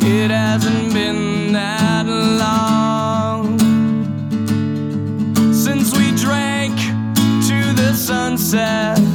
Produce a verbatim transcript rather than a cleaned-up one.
It hasn't been that long since we drank to the sunset